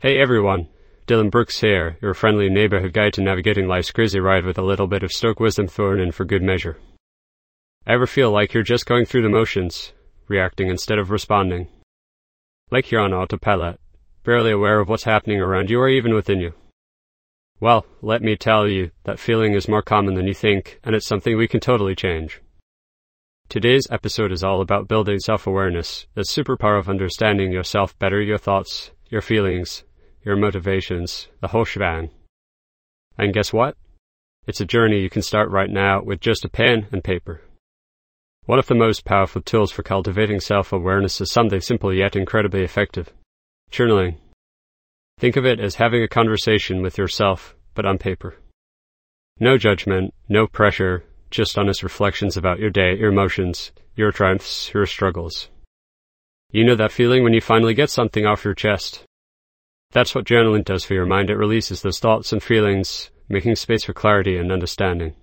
Hey everyone, Dylan Brooks here, your friendly neighborhood guide to navigating life's crazy ride with a little bit of Stoic wisdom thrown in for good measure. Ever feel like you're just going through the motions, reacting instead of responding? Like you're on autopilot, barely aware of what's happening around you or even within you? Well, let me tell you, that feeling is more common than you think, and it's something we can totally change. Today's episode is all about building self-awareness, the superpower of understanding yourself better, your thoughts, your feelings, your motivations, the whole shebang. And guess what? It's a journey you can start right now with just a pen and paper. One of the most powerful tools for cultivating self-awareness is something simple yet incredibly effective: journaling. Think of it as having a conversation with yourself, but on paper. No judgment, no pressure, just honest reflections about your day, your emotions, your triumphs, your struggles. You know that feeling when you finally get something off your chest? That's what journaling does for your mind. It releases those thoughts and feelings, making space for clarity and understanding.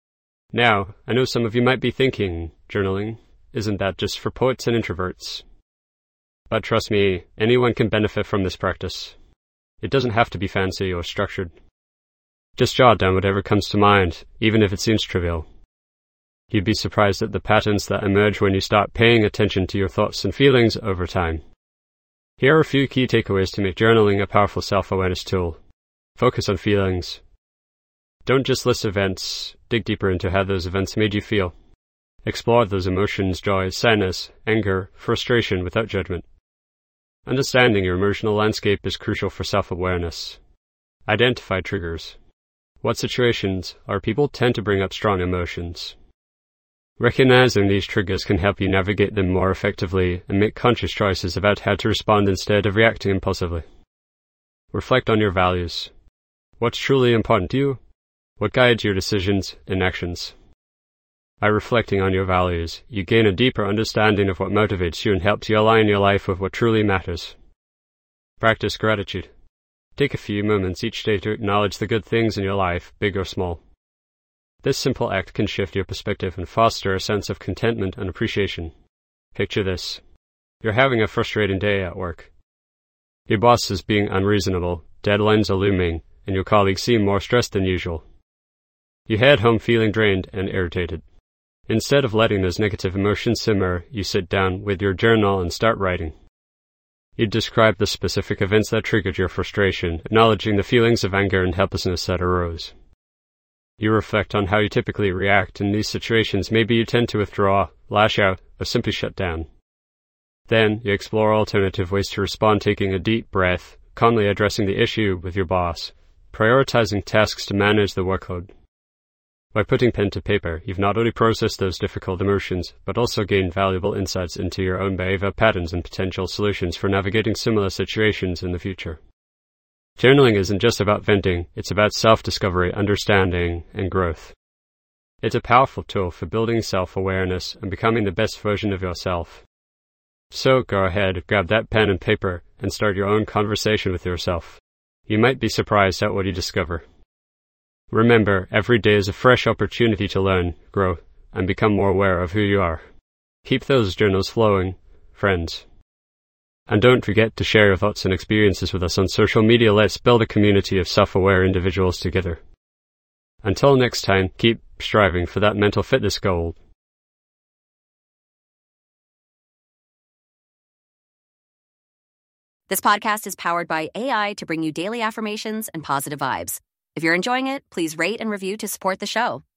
Now, I know some of you might be thinking, journaling, isn't that just for poets and introverts? But trust me, anyone can benefit from this practice. It doesn't have to be fancy or structured. Just jot down whatever comes to mind, even if it seems trivial. You'd be surprised at the patterns that emerge when you start paying attention to your thoughts and feelings over time. Here are a few key takeaways to make journaling a powerful self-awareness tool. Focus on feelings. Don't just list events, dig deeper into how those events made you feel. Explore those emotions, joy, sadness, anger, frustration without judgment. Understanding your emotional landscape is crucial for self-awareness. Identify triggers. What situations or people tend to bring up strong emotions? Recognizing these triggers can help you navigate them more effectively and make conscious choices about how to respond instead of reacting impulsively. Reflect on your values. What's truly important to you? What guides your decisions and actions? By reflecting on your values, you gain a deeper understanding of what motivates you and helps you align your life with what truly matters. Practice gratitude. Take a few moments each day to acknowledge the good things in your life, big or small. This simple act can shift your perspective and foster a sense of contentment and appreciation. Picture this. You're having a frustrating day at work. Your boss is being unreasonable, deadlines are looming, and your colleagues seem more stressed than usual. You head home feeling drained and irritated. Instead of letting those negative emotions simmer, you sit down with your journal and start writing. You describe the specific events that triggered your frustration, acknowledging the feelings of anger and helplessness that arose. You reflect on how you typically react in these situations. Maybe you tend to withdraw, lash out, or simply shut down. Then, you explore alternative ways to respond, taking a deep breath, calmly addressing the issue with your boss, prioritizing tasks to manage the workload. By putting pen to paper, you've not only processed those difficult emotions, but also gained valuable insights into your own behavior patterns and potential solutions for navigating similar situations in the future. Journaling isn't just about venting, it's about self-discovery, understanding, and growth. It's a powerful tool for building self-awareness and becoming the best version of yourself. So go ahead, grab that pen and paper, and start your own conversation with yourself. You might be surprised at what you discover. Remember, every day is a fresh opportunity to learn, grow, and become more aware of who you are. Keep those journals flowing, friends. And don't forget to share your thoughts and experiences with us on social media. Let's build a community of self-aware individuals together. Until next time, keep striving for that mental fitness goal. This podcast is powered by AI to bring you daily affirmations and positive vibes. If you're enjoying it, please rate and review to support the show.